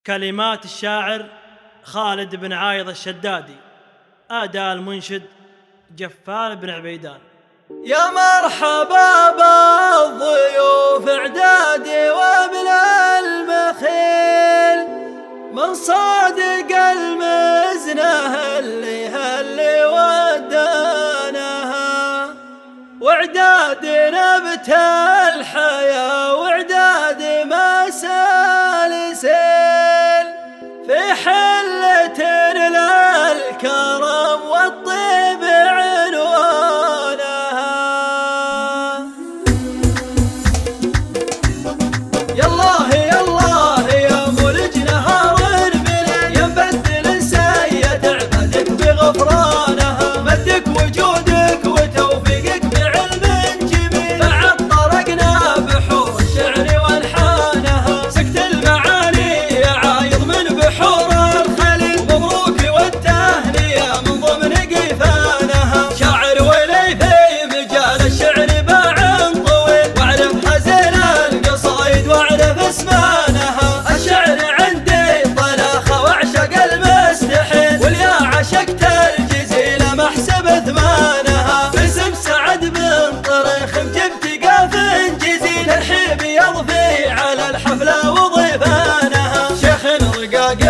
كلمات الشاعر خالد بن عايض الشدادي، أداء المنشد جفال بن عبيدان. يا مرحبا بالضيوف اعدادي وابن المخيل، من صادق المزنه اللي ودانها، واعدادي نبت الحياة واعدادي ما سالسيل، في حلة للكرم والطيب عنوانها. يالله يالله يا مولج نهار بليل، يا مبدل السيد عبادك بغفرانها، مدك وجودك وتوفيقك بعلم جميل، بعد طرقنا بحور الشعر والحانها، سكت المعاني يا عايض من بحور الخليل، مبروك والتهنئة من ضمن قيفانها، شاعر ولي في مجال الشعر باع طويل، واعرف حزين القصايد واعرف اسمانها، الشعر عندي طلاخة واعشق المستحيل، واليا عشقت الجزيلة ما احسب ثمانها، باسم سعد بن طريخ جبت قاف جزيل، ترحيب يضفي على الحفلة وضيفانها، شيخ رقاق